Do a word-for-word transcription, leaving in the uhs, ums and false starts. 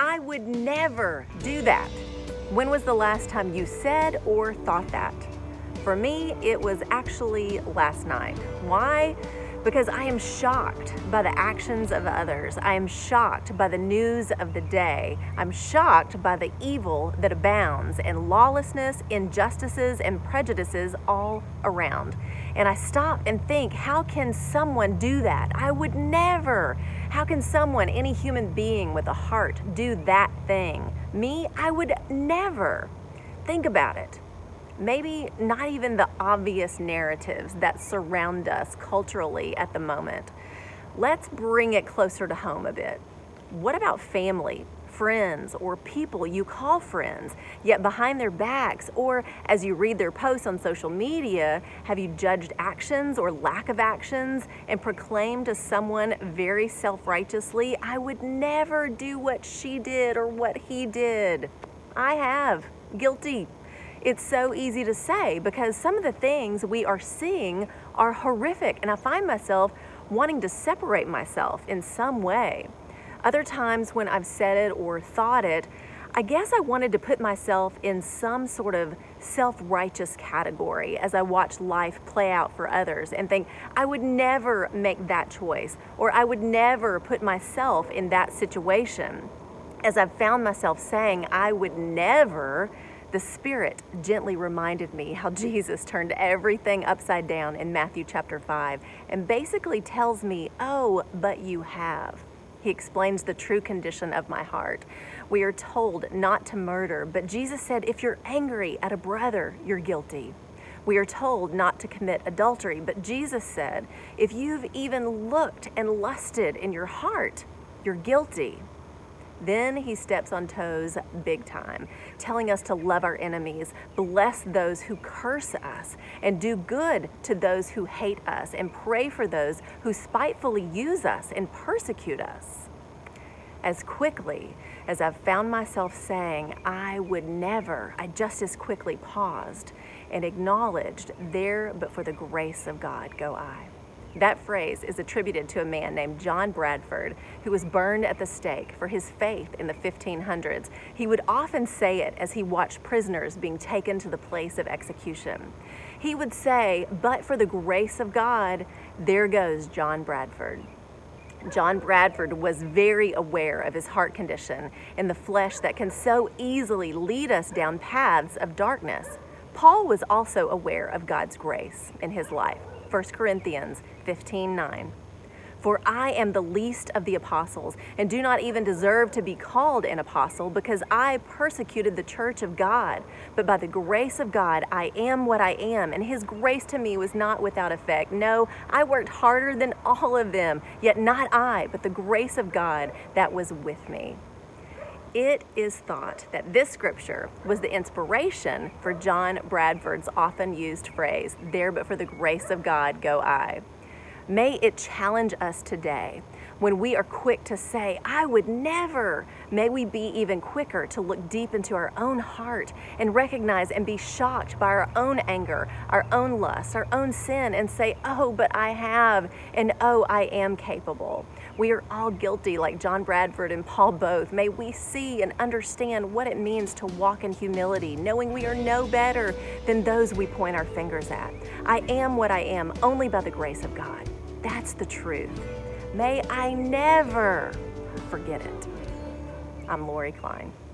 I would never do that. When was the last time you said or thought that? For me, it was actually last night. Why? Because I am shocked by the actions of others. I am shocked by the news of the day. I'm shocked by the evil that abounds and lawlessness, injustices, and prejudices all around. And I stop and think, how can someone do that? I would never. How can someone, any human being with a heart, do that thing? Me, I would never. Think about it. Maybe not even the obvious narratives that surround us culturally at the moment. Let's bring it closer to home a bit. What about family, friends, or people you call friends, yet behind their backs, or as you read their posts on social media, have you judged actions or lack of actions and proclaimed to someone very self-righteously, I would never do what she did or what he did? I have. Guilty. It's so easy to say because some of the things we are seeing are horrific, and I find myself wanting to separate myself in some way. Other times when I've said it or thought it, I guess I wanted to put myself in some sort of self-righteous category as I watch life play out for others and think, I would never make that choice, or I would never put myself in that situation. As I've found myself saying, I would never, the Spirit gently reminded me how Jesus turned everything upside down in Matthew chapter five and basically tells me, oh, but you have. He explains the true condition of my heart. We are told not to murder, but Jesus said, if you're angry at a brother, you're guilty. We are told not to commit adultery, but Jesus said, if you've even looked and lusted in your heart, you're guilty. Then he steps on toes big time, telling us to love our enemies, bless those who curse us, and do good to those who hate us, and pray for those who spitefully use us and persecute us. As quickly as I've found myself saying, I would never, I just as quickly paused and acknowledged, there but for the grace of God go I. That phrase is attributed to a man named John Bradford, who was burned at the stake for his faith in the fifteen hundreds. He would often say it as he watched prisoners being taken to the place of execution. He would say, but for the grace of God, there goes John Bradford. John Bradford was very aware of his heart condition and the flesh that can so easily lead us down paths of darkness. Paul was also aware of God's grace in his life. First Corinthians fifteen nine. For I am the least of the apostles, and do not even deserve to be called an apostle, because I persecuted the church of God. But by the grace of God, I am what I am, and his grace to me was not without effect. No, I worked harder than all of them, yet not I, but the grace of God that was with me. It is thought that this scripture was the inspiration for John Bradford's often used phrase, there but for the grace of God go I. May it challenge us today when we are quick to say, I would never. May we be even quicker to look deep into our own heart and recognize and be shocked by our own anger, our own lust, our own sin, and say, oh, but I have, and oh, I am capable. We are all guilty, like John Bradford and Paul both. May we see and understand what it means to walk in humility, knowing we are no better than those we point our fingers at. I am what I am only by the grace of God. That's the truth. May I never forget it. I'm Lori Klein.